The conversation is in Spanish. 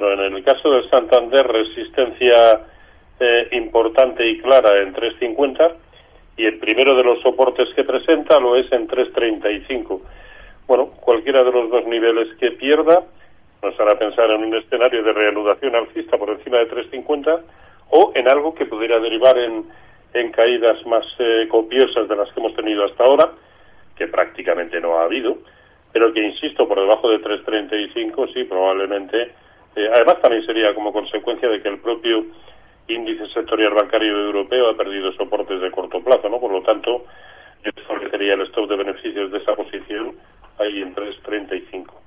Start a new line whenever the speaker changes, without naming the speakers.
Bueno, en el caso del Santander, resistencia importante y clara en 3,50, y el primero de los soportes que presenta lo es en 3,35. Bueno, cualquiera de los dos niveles que pierda nos hará pensar en un escenario de reanudación alcista por encima de 3,50 o en algo que pudiera derivar en caídas más copiosas de las que hemos tenido hasta ahora, que prácticamente no ha habido, pero que, insisto, por debajo de 3,35 sí, probablemente. Además, también sería como consecuencia de que el propio índice sectorial bancario europeo ha perdido soportes de corto plazo, ¿no? Por lo tanto, yo establecería el stop de beneficios de esa posición ahí en 3,35.